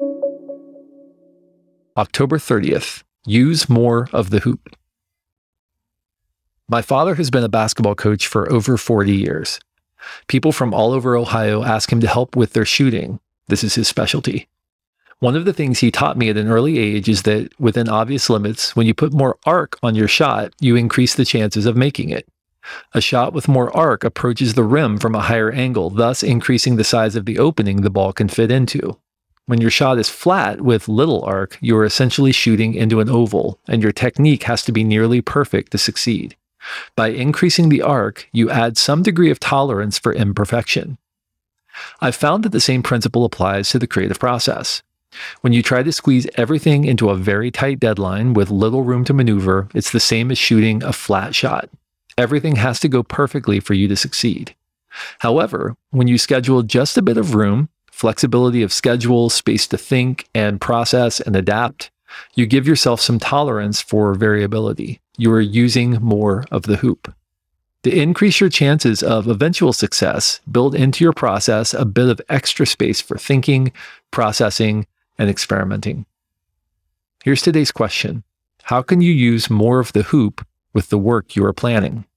October 30th. Use more of the hoop. My father has been a basketball coach for over 40 years. People from all over Ohio ask him to help with their shooting. This is his specialty. One of the things he taught me at an early age is that within obvious limits, when you put more arc on your shot, you increase the chances of making it. A shot with more arc approaches the rim from a higher angle, thus increasing the size of the opening the ball can fit into. When your shot is flat with little arc, you are essentially shooting into an oval, and your technique has to be nearly perfect to succeed. By increasing the arc, you add some degree of tolerance for imperfection. I've found that the same principle applies to the creative process. When you try to squeeze everything into a very tight deadline with little room to maneuver, it's the same as shooting a flat shot. Everything has to go perfectly for you to succeed. However, when you schedule just a bit of room, flexibility of schedule, space to think and process and adapt, you give yourself some tolerance for variability. You are using more of the hoop. To increase your chances of eventual success, build into your process a bit of extra space for thinking, processing, and experimenting. Here's today's question. How can you use more of the hoop with the work you are planning?